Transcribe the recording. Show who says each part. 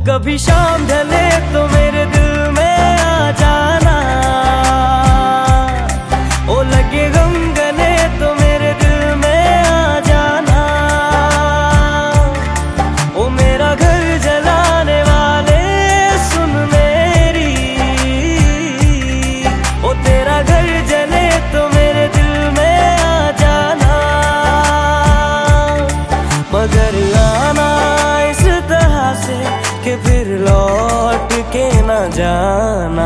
Speaker 1: कभी शाम ढले तो मेरे दिल में आ जाना, ओ लगे गम गले तो मेरे दिल में आ जाना। ओ मेरा घर जलाने वाले सुन मेरी, ओ तेरा घर जले तो मेरे दिल में आ जाना। मगर आना इस तरह से कि फिर लौट के न जाना।